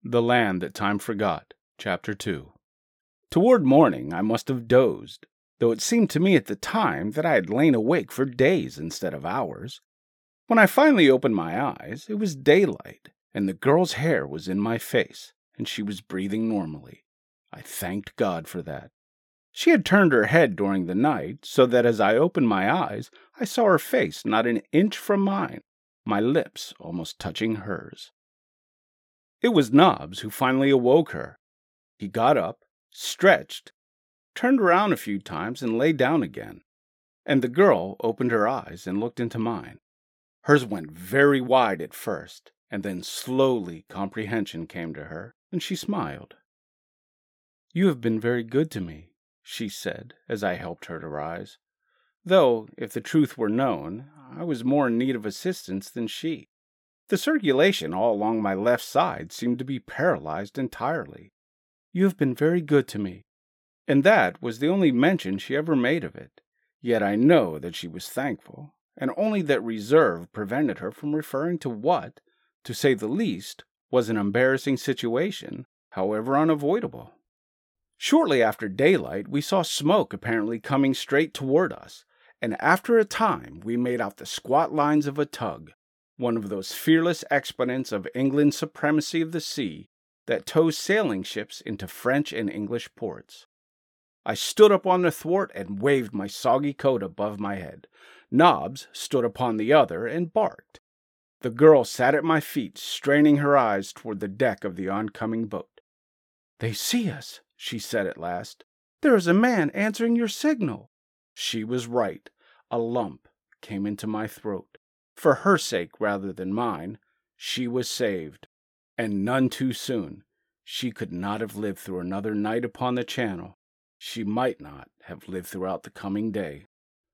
The Land That Time Forgot, Chapter 2. Toward morning I must have dozed, though it seemed to me at the time that I had lain awake for days instead of hours. When I finally opened my eyes, it was daylight, and the girl's hair was in my face, and she was breathing normally. I thanked God for that. She had turned her head during the night, so that as I opened my eyes, I saw her face not an inch from mine, my lips almost touching hers. It was Nobbs who finally awoke her. He got up, stretched, turned around a few times, and lay down again. And the girl opened her eyes and looked into mine. Hers went very wide at first, and then slowly comprehension came to her, and she smiled. "You have been very good to me," she said, as I helped her to rise. Though, if the truth were known, I was more in need of assistance than she. The circulation all along my left side seemed to be paralyzed entirely. "You have been very good to me." And that was the only mention she ever made of it. Yet I know that she was thankful, and only that reserve prevented her from referring to what, to say the least, was an embarrassing situation, however unavoidable. Shortly after daylight, we saw smoke apparently coming straight toward us, and after a time we made out the squat lines of a tug, one of those fearless exponents of England's supremacy of the sea that tows sailing ships into French and English ports. I stood up on the thwart and waved my soggy coat above my head. Nobbs stood upon the other and barked. The girl sat at my feet, straining her eyes toward the deck of the oncoming boat. "They see us," she said at last. "There is a man answering your signal." She was right. A lump came into my throat. For her sake rather than mine, she was saved, and none too soon. She could not have lived through another night upon the Channel. She might not have lived throughout the coming day.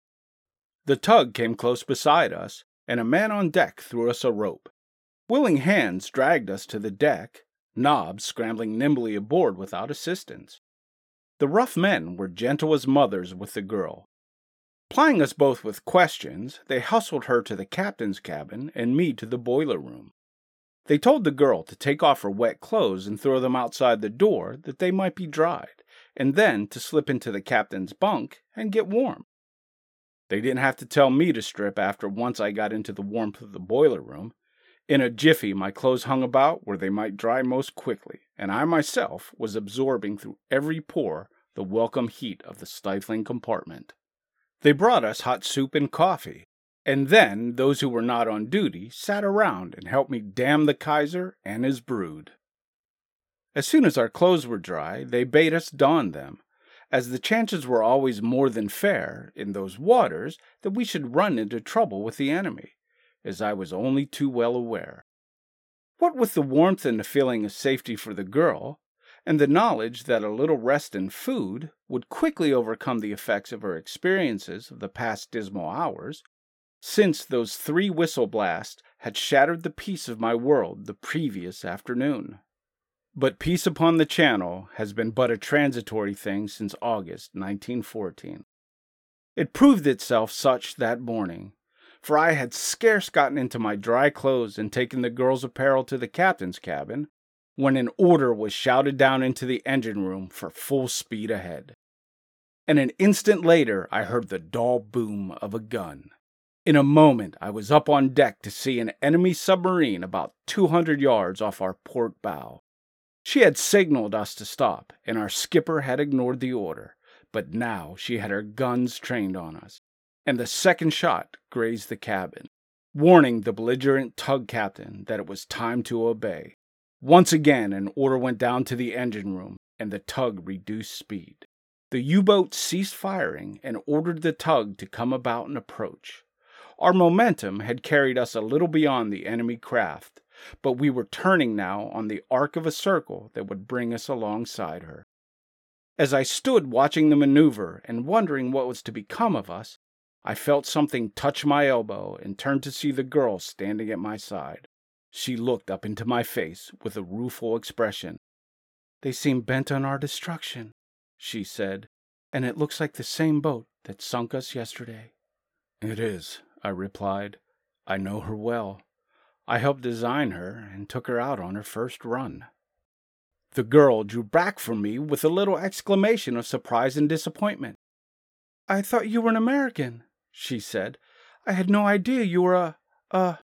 The tug came close beside us, and a man on deck threw us a rope. Willing hands dragged us to the deck, Nobbs scrambling nimbly aboard without assistance. The rough men were gentle as mothers with the girl. Plying us both with questions, they hustled her to the captain's cabin and me to the boiler room. They told the girl to take off her wet clothes and throw them outside the door that they might be dried, and then to slip into the captain's bunk and get warm. They didn't have to tell me to strip after once I got into the warmth of the boiler room. In a jiffy, my clothes hung about where they might dry most quickly, and I myself was absorbing through every pore the welcome heat of the stifling compartment. They brought us hot soup and coffee, and then those who were not on duty sat around and helped me damn the Kaiser and his brood. As soon as our clothes were dry, they bade us don them, as the chances were always more than fair, in those waters, that we should run into trouble with the enemy, as I was only too well aware. What with the warmth and the feeling of safety for the girl, and the knowledge that a little rest and food would quickly overcome the effects of her experiences of the past dismal hours, since those 3 whistle blasts had shattered the peace of my world the previous afternoon. But peace upon the Channel has been but a transitory thing since August 1914. It proved itself such that morning, for I had scarce gotten into my dry clothes and taken the girl's apparel to the captain's cabin, when an order was shouted down into the engine room for full speed ahead. And an instant later I heard the dull boom of a gun. In a moment I was up on deck to see an enemy submarine about 200 yards off our port bow. She had signaled us to stop, and our skipper had ignored the order, but now she had her guns trained on us, and the second shot grazed the cabin, warning the belligerent tug captain that it was time to obey. Once again an order went down to the engine room, and the tug reduced speed. The U-boat ceased firing and ordered the tug to come about and approach. Our momentum had carried us a little beyond the enemy craft, but we were turning now on the arc of a circle that would bring us alongside her. As I stood watching the maneuver and wondering what was to become of us, I felt something touch my elbow and turned to see the girl standing at my side. She looked up into my face with a rueful expression. "They seem bent on our destruction," she said, "and it looks like the same boat that sunk us yesterday." "It is," I replied. "I know her well. I helped design her and took her out on her first run." The girl drew back from me with a little exclamation of surprise and disappointment. "I thought you were an American," she said. "I had no idea you were a—"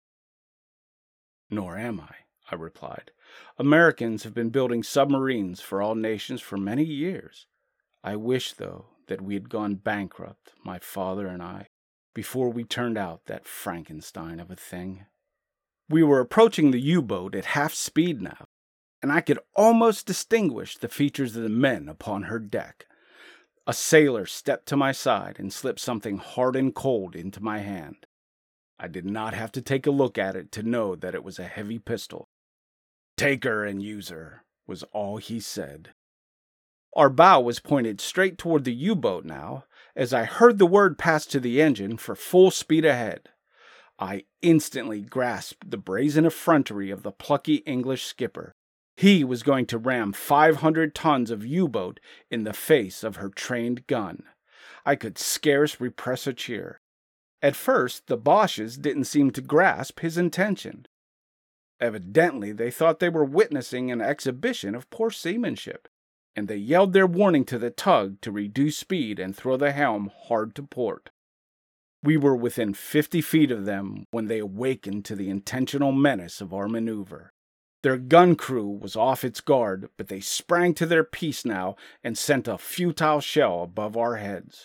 "Nor am I replied. "Americans have been building submarines for all nations for many years. I wish, though, that we had gone bankrupt, my father and I, before we turned out that Frankenstein of a thing." We were approaching the U-boat at half speed now, and I could almost distinguish the features of the men upon her deck. A sailor stepped to my side and slipped something hard and cold into my hand. I did not have to take a look at it to know that it was a heavy pistol. "Take her and use her," was all he said. Our bow was pointed straight toward the U-boat now, as I heard the word pass to the engine for full speed ahead. I instantly grasped the brazen effrontery of the plucky English skipper. He was going to ram 500 tons of U-boat in the face of her trained gun. I could scarce repress a cheer. At first, the Boches didn't seem to grasp his intention. Evidently, they thought they were witnessing an exhibition of poor seamanship, and they yelled their warning to the tug to reduce speed and throw the helm hard to port. We were within 50 feet of them when they awakened to the intentional menace of our maneuver. Their gun crew was off its guard, but they sprang to their piece now and sent a futile shell above our heads.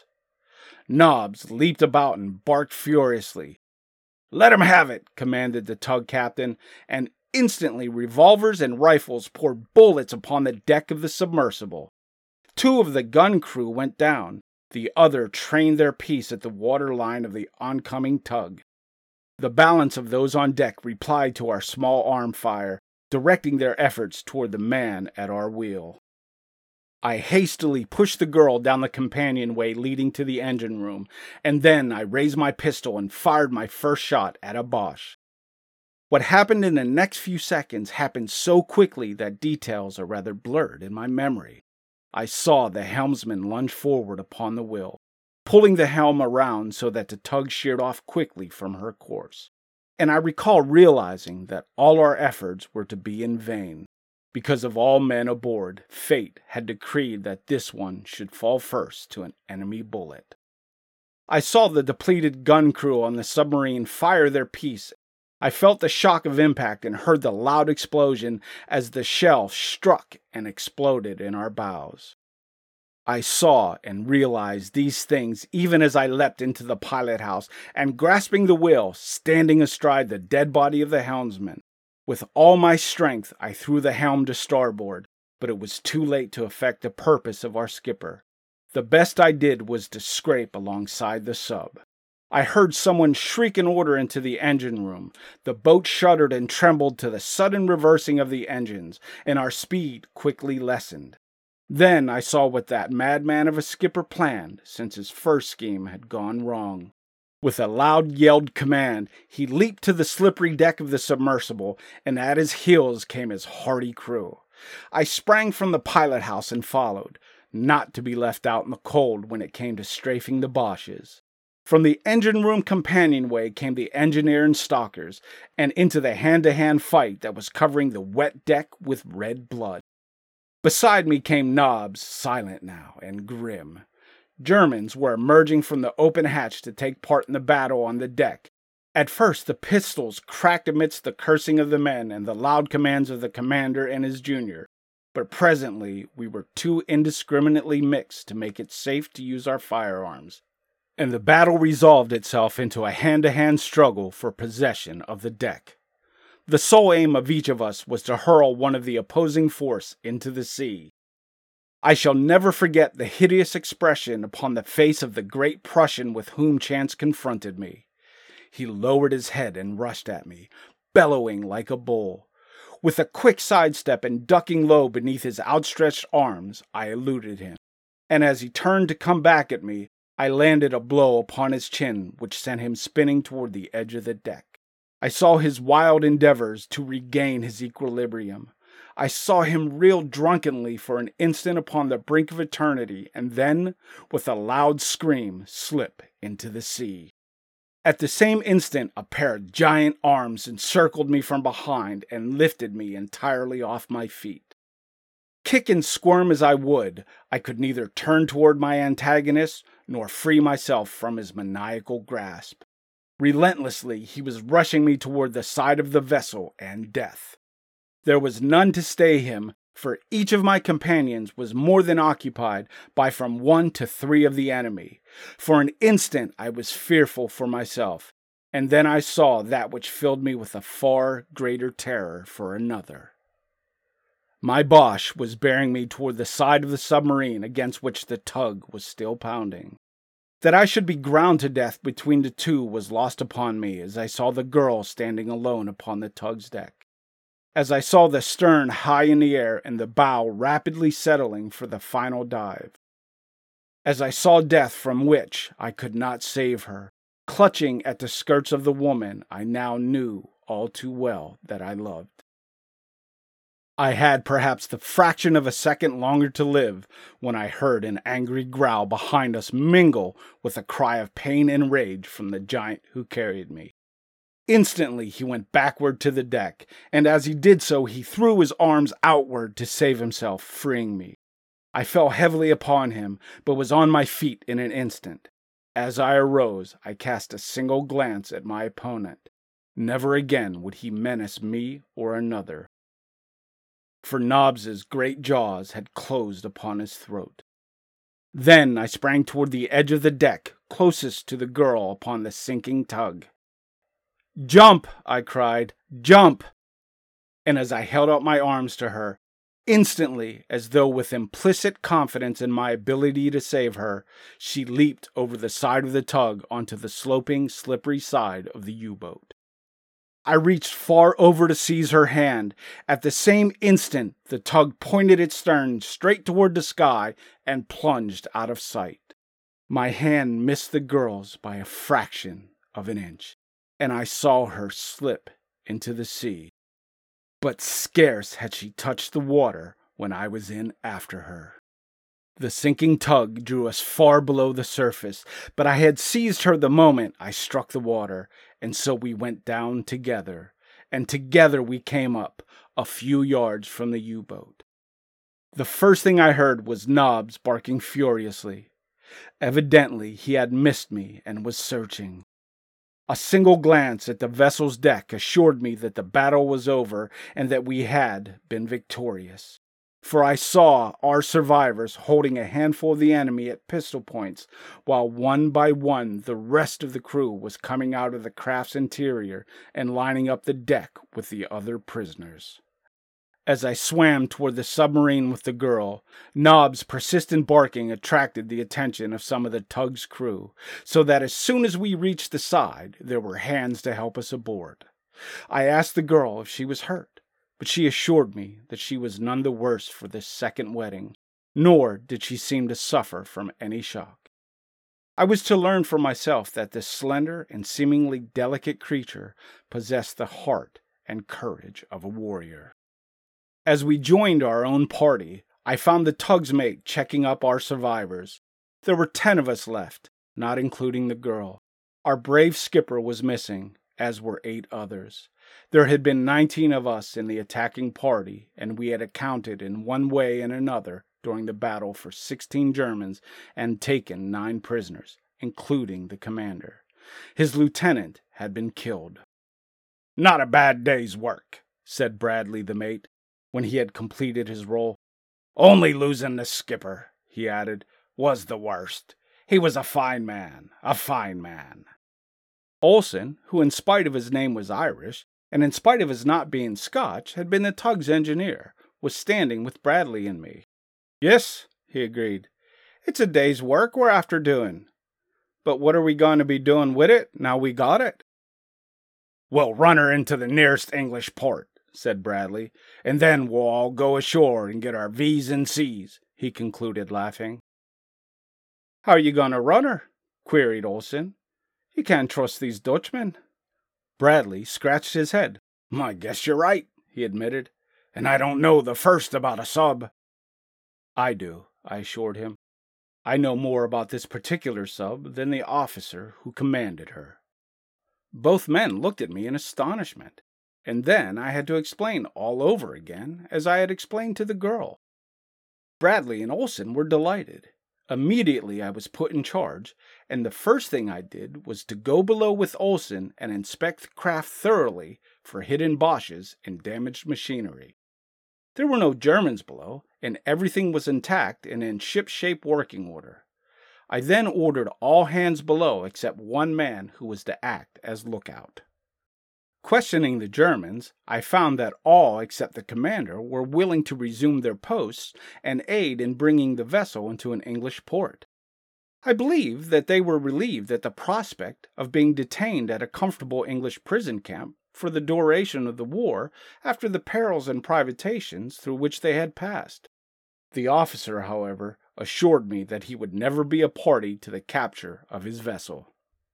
Nobbs leaped about and barked furiously. "Let 'em have it," commanded the tug captain, and instantly revolvers and rifles poured bullets upon the deck of the submersible. 2 of the gun crew went down. The other trained their piece at the waterline of the oncoming tug. The balance of those on deck replied to our small arm fire, directing their efforts toward the man at our wheel. I hastily pushed the girl down the companionway leading to the engine room, and then I raised my pistol and fired my first shot at a Boche. What happened in the next few seconds happened so quickly that details are rather blurred in my memory. I saw the helmsman lunge forward upon the wheel, pulling the helm around so that the tug sheered off quickly from her course. And I recall realizing that all our efforts were to be in vain. Because of all men aboard, fate had decreed that this one should fall first to an enemy bullet. I saw the depleted gun crew on the submarine fire their piece. I felt the shock of impact and heard the loud explosion as the shell struck and exploded in our bows. I saw and realized these things even as I leapt into the pilot house and, grasping the wheel, standing astride the dead body of the helmsman. With all my strength, I threw the helm to starboard, but it was too late to effect the purpose of our skipper. The best I did was to scrape alongside the sub. I heard someone shriek an order into the engine room. The boat shuddered and trembled to the sudden reversing of the engines, and our speed quickly lessened. Then I saw what that madman of a skipper planned, since his first scheme had gone wrong. With a loud yelled command, he leaped to the slippery deck of the submersible, and at his heels came his hardy crew. I sprang from the pilot house and followed, not to be left out in the cold when it came to strafing the Boches. From the engine room companionway came the engineer and stalkers, and into the hand-to-hand fight that was covering the wet deck with red blood. Beside me came Nobbs, silent now and grim. Germans were emerging from the open hatch to take part in the battle on the deck. At first the pistols cracked amidst the cursing of the men and the loud commands of the commander and his junior, but presently we were too indiscriminately mixed to make it safe to use our firearms, and the battle resolved itself into a hand-to-hand struggle for possession of the deck. The sole aim of each of us was to hurl one of the opposing force into the sea. I shall never forget the hideous expression upon the face of the great Prussian with whom chance confronted me. He lowered his head and rushed at me, bellowing like a bull. With a quick sidestep and ducking low beneath his outstretched arms, I eluded him, and as he turned to come back at me, I landed a blow upon his chin which sent him spinning toward the edge of the deck. I saw his wild endeavors to regain his equilibrium. I saw him reel drunkenly for an instant upon the brink of eternity, and then, with a loud scream, slip into the sea. At the same instant, a pair of giant arms encircled me from behind and lifted me entirely off my feet. Kick and squirm as I would, I could neither turn toward my antagonist nor free myself from his maniacal grasp. Relentlessly, he was rushing me toward the side of the vessel and death. There was none to stay him, for each of my companions was more than occupied by from 1 to 3 of the enemy. For an instant I was fearful for myself, and then I saw that which filled me with a far greater terror for another. My Boche was bearing me toward the side of the submarine against which the tug was still pounding. That I should be ground to death between the two was lost upon me as I saw the girl standing alone upon the tug's deck. As I saw the stern high in the air and the bow rapidly settling for the final dive. As I saw death from which I could not save her, clutching at the skirts of the woman I now knew all too well that I loved. I had perhaps the fraction of a second longer to live when I heard an angry growl behind us mingle with a cry of pain and rage from the giant who carried me. Instantly he went backward to the deck, and as he did so he threw his arms outward to save himself, freeing me. I fell heavily upon him, but was on my feet in an instant. As I arose, I cast a single glance at my opponent. Never again would he menace me or another. For Nobbs's great jaws had closed upon his throat. Then I sprang toward the edge of the deck, closest to the girl upon the sinking tug. "Jump!" I cried. "Jump!" And as I held out my arms to her, instantly, as though with implicit confidence in my ability to save her, she leaped over the side of the tug onto the sloping, slippery side of the U-boat. I reached far over to seize her hand. At the same instant, the tug pointed its stern straight toward the sky and plunged out of sight. My hand missed the girl's by a fraction of an inch, and I saw her slip into the sea. But scarce had she touched the water when I was in after her. The sinking tug drew us far below the surface, but I had seized her the moment I struck the water, and so we went down together, and together we came up a few yards from the U-boat. The first thing I heard was Nobbs barking furiously. Evidently he had missed me and was searching. A single glance at the vessel's deck assured me that the battle was over and that we had been victorious. For I saw our survivors holding a handful of the enemy at pistol points, while one by one the rest of the crew was coming out of the craft's interior and lining up the deck with the other prisoners. As I swam toward the submarine with the girl, Nobbs' persistent barking attracted the attention of some of the tug's crew, so that as soon as we reached the side, there were hands to help us aboard. I asked the girl if she was hurt, but she assured me that she was none the worse for this second wetting, nor did she seem to suffer from any shock. I was to learn for myself that this slender and seemingly delicate creature possessed the heart and courage of a warrior. As we joined our own party, I found the tug's mate checking up our survivors. There were 10 of us left, not including the girl. Our brave skipper was missing, as were 8 others. There had been 19 of us in the attacking party, and we had accounted in one way and another during the battle for 16 Germans and taken 9 prisoners, including the commander. His lieutenant had been killed. "Not a bad day's work," said Bradley the mate, when he had completed his roll. "Only losing the skipper," he added, "was the worst. He was a fine man, a fine man." Olsen, who in spite of his name was Irish, and in spite of his not being Scotch, had been the tug's engineer, was standing with Bradley and me. "Yes," he agreed. "It's a day's work we're after doing. But what are we going to be doing with it, now we got it?" "We'll run her into the nearest English port," said Bradley, "and then we'll all go ashore and get our V's and C's," he concluded, laughing. "How are you going to run her?" queried Olsen. "You can't trust these Dutchmen." Bradley scratched his head. "I guess you're right," he admitted, "and I don't know the first about a sub." "I do," I assured him. "I know more about this particular sub than the officer who commanded her." Both men looked at me in astonishment, and then I had to explain all over again, as I had explained to the girl. Bradley and Olson were delighted. Immediately I was put in charge, and the first thing I did was to go below with Olson and inspect the craft thoroughly for hidden Boches and damaged machinery. There were no Germans below, and everything was intact and in ship-shape working order. I then ordered all hands below except one man who was to act as lookout. Questioning the Germans, I found that all except the commander were willing to resume their posts and aid in bringing the vessel into an English port. I believe that they were relieved at the prospect of being detained at a comfortable English prison camp for the duration of the war after the perils and privations through which they had passed. The officer, however, assured me that he would never be a party to the capture of his vessel.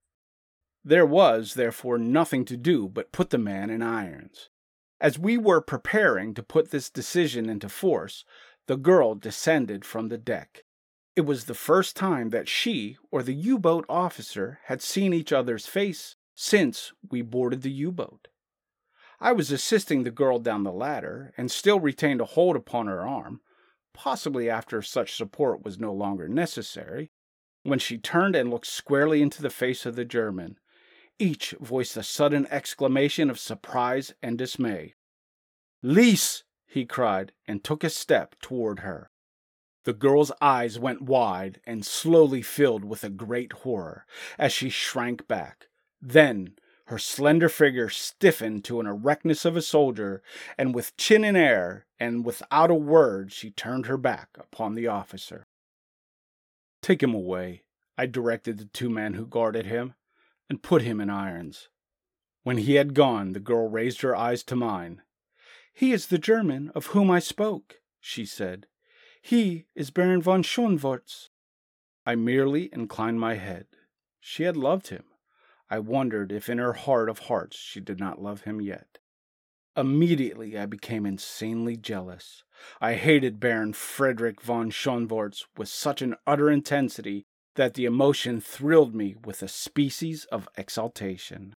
There was, therefore, nothing to do but put the man in irons. As we were preparing to put this decision into force, the girl descended from the deck. It was the first time that she or the U-boat officer had seen each other's face since we boarded the U-boat. I was assisting the girl down the ladder and still retained a hold upon her arm, possibly after such support was no longer necessary, when she turned and looked squarely into the face of the German. Each voiced a sudden exclamation of surprise and dismay. "Lise!" he cried, and took a step toward her. The girl's eyes went wide and slowly filled with a great horror as she shrank back. Then her slender figure stiffened to an erectness of a soldier, and with chin in air and without a word she turned her back upon the officer. "Take him away," I directed the two men who guarded him, "and put him in irons." When he had gone, the girl raised her eyes to mine. "He is the German of whom I spoke," she said. "He is Baron von Schonwartz." I merely inclined my head. She had loved him. I wondered if in her heart of hearts she did not love him yet. Immediately I became insanely jealous. I hated Baron Frederick von Schonwartz with such an utter intensity that the emotion thrilled me with a species of exaltation.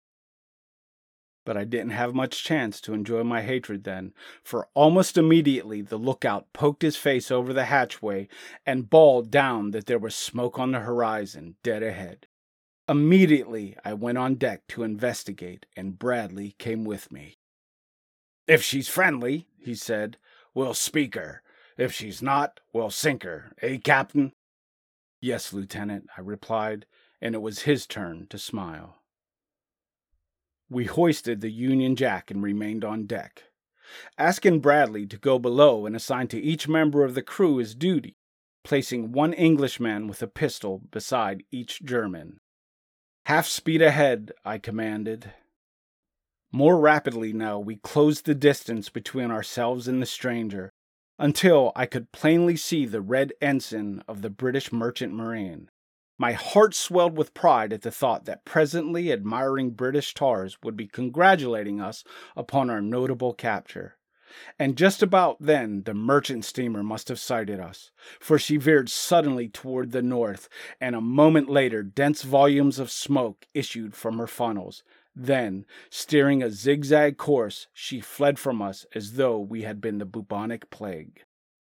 But I didn't have much chance to enjoy my hatred then, for almost immediately the lookout poked his face over the hatchway and bawled down that there was smoke on the horizon, dead ahead. Immediately I went on deck to investigate, and Bradley came with me. "If she's friendly," he said, "we'll speak her. If she's not, we'll sink her. Eh, Captain?" "Yes, Lieutenant," I replied, and it was his turn to smile. We hoisted the Union Jack and remained on deck, asking Bradley to go below and assign to each member of the crew his duty, placing one Englishman with a pistol beside each German. "Half speed ahead," I commanded. More rapidly now we closed the distance between ourselves and the stranger, until I could plainly see the red ensign of the British Merchant Marine. My heart swelled with pride at the thought that presently admiring British tars would be congratulating us upon our notable capture. And just about then the merchant steamer must have sighted us, for she veered suddenly toward the north, and a moment later dense volumes of smoke issued from her funnels. Then, steering a zigzag course, she fled from us as though we had been the bubonic plague.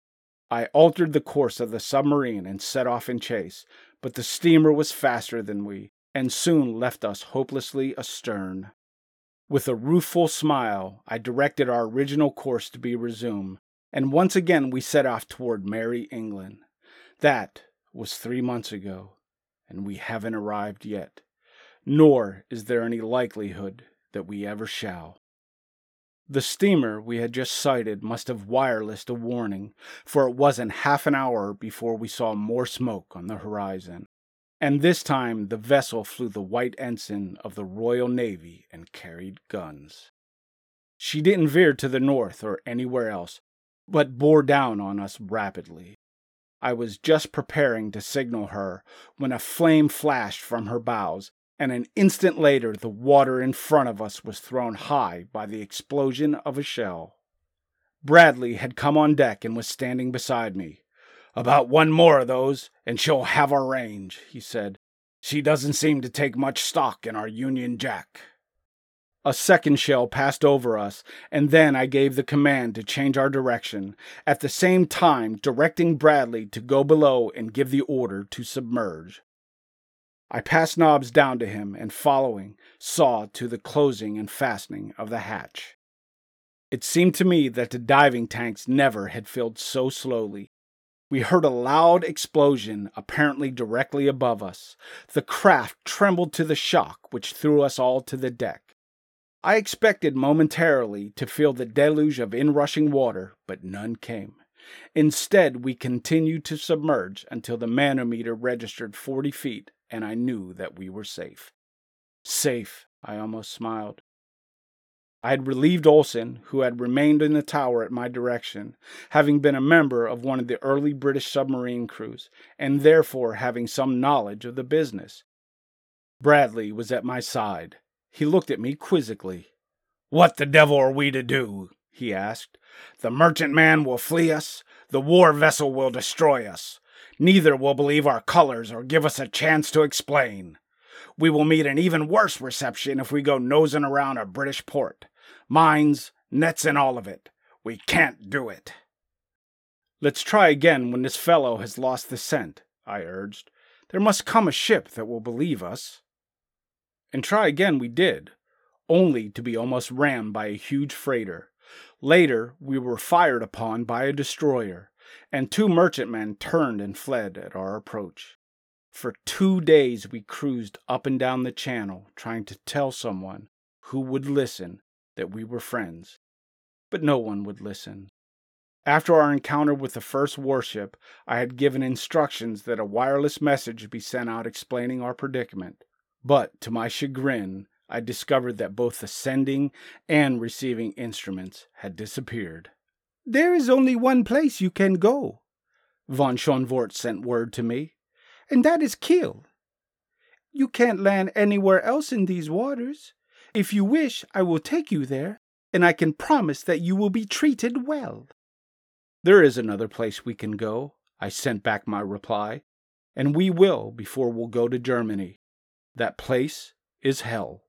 I altered the course of the submarine and set off in chase, but the steamer was faster than we, and soon left us hopelessly astern. With a rueful smile, I directed our original course to be resumed, and once again we set off toward merry England. That was 3 months ago, and we haven't arrived yet, nor is there any likelihood that we ever shall. The steamer we had just sighted must have wirelessed a warning, for it wasn't half an hour before we saw more smoke on the horizon. And this time the vessel flew the white ensign of the Royal Navy and carried guns. She didn't veer to the north or anywhere else, but bore down on us rapidly. I was just preparing to signal her when a flame flashed from her bows, and an instant later the water in front of us was thrown high by the explosion of a shell. Bradley had come on deck and was standing beside me. "About one more of those, and she'll have our range," he said. "She doesn't seem to take much stock in our Union Jack." A second shell passed over us, and then I gave the command to change our direction, at the same time directing Bradley to go below and give the order to submerge. I passed Nobbs down to him and, following, saw to the closing and fastening of the hatch. It seemed to me that the diving tanks never had filled so slowly. We heard a loud explosion, apparently directly above us. The craft trembled to the shock which threw us all to the deck. I expected momentarily to feel the deluge of inrushing water, but none came. Instead, we continued to submerge until the manometer registered 40 feet, and I knew that we were safe. Safe, I almost smiled. I had relieved Olsen, who had remained in the tower at my direction, having been a member of one of the early British submarine crews, and therefore having some knowledge of the business. Bradley was at my side. He looked at me quizzically. "What the devil are we to do?" he asked. "The merchantman will flee us. The war vessel will destroy us. Neither will believe our colors or give us a chance to explain. We will meet an even worse reception if we go nosing around a British port. Mines, nets, and all of it. We can't do it." "Let's try again when this fellow has lost the scent," I urged. "There must come a ship that will believe us." And try again we did, only to be almost rammed by a huge freighter. Later, we were fired upon by a destroyer, and 2 merchantmen turned and fled at our approach. For 2 days we cruised up and down the channel, trying to tell someone who would listen that we were friends. But no one would listen. After our encounter with the first warship, I had given instructions that a wireless message be sent out explaining our predicament. But, to my chagrin, I discovered that both the sending and receiving instruments had disappeared. "There is only one place you can go," von Schonvort sent word to me, "and that is Kiel. You can't land anywhere else in these waters. If you wish, I will take you there, and I can promise that you will be treated well." "There is another place we can go," I sent back my reply, "and we will before we'll go to Germany. That place is hell."